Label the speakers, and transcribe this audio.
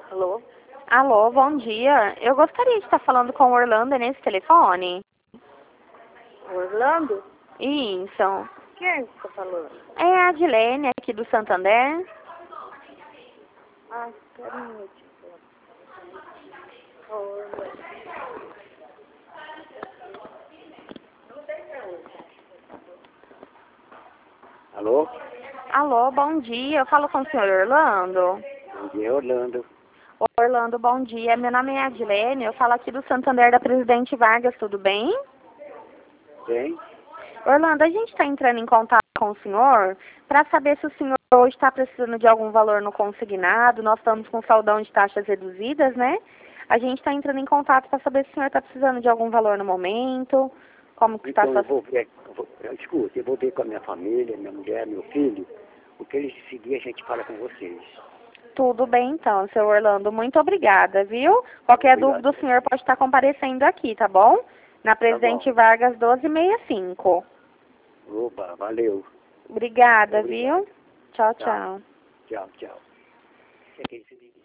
Speaker 1: Alô?
Speaker 2: Alô, bom dia. Eu gostaria de estar falando com o Orlando nesse telefone.
Speaker 1: Orlando?
Speaker 2: Isso.
Speaker 1: Quem é que tá falando?
Speaker 2: É a Adilene aqui do Santander.
Speaker 1: Ah, espera um minutinho. Ô, Orlando.
Speaker 3: Alô?
Speaker 2: Alô, bom dia. Eu falo com o senhor Orlando.
Speaker 3: Bom dia, Orlando.
Speaker 2: Orlando, bom dia. Meu nome é Adilene. Eu falo aqui do Santander da Presidente Vargas, tudo bem?
Speaker 3: Bem?
Speaker 2: Orlando, a gente está entrando em contato com o senhor para saber se o senhor hoje está precisando de algum valor no consignado. Nós estamos com saldão de taxas reduzidas, né? A gente está entrando em contato para saber se o senhor está precisando de algum valor no momento. Como que está a
Speaker 3: Então
Speaker 2: sua...
Speaker 3: eu vou ver, escuta, eu vou ver com a minha família, minha mulher, meu filho. O que eles decidirem a gente fala com vocês.
Speaker 2: Tudo bem então, seu Orlando. Muito obrigada, viu? Qualquer
Speaker 3: Obrigado.
Speaker 2: dúvida o senhor pode estar comparecendo aqui, tá bom? Na Presidente
Speaker 3: bom.
Speaker 2: Vargas 1265.
Speaker 3: Opa, valeu.
Speaker 2: Obrigada,
Speaker 3: Obrigado.
Speaker 2: viu? Tchau,
Speaker 3: Tá.
Speaker 2: tchau.
Speaker 3: Tchau, tchau.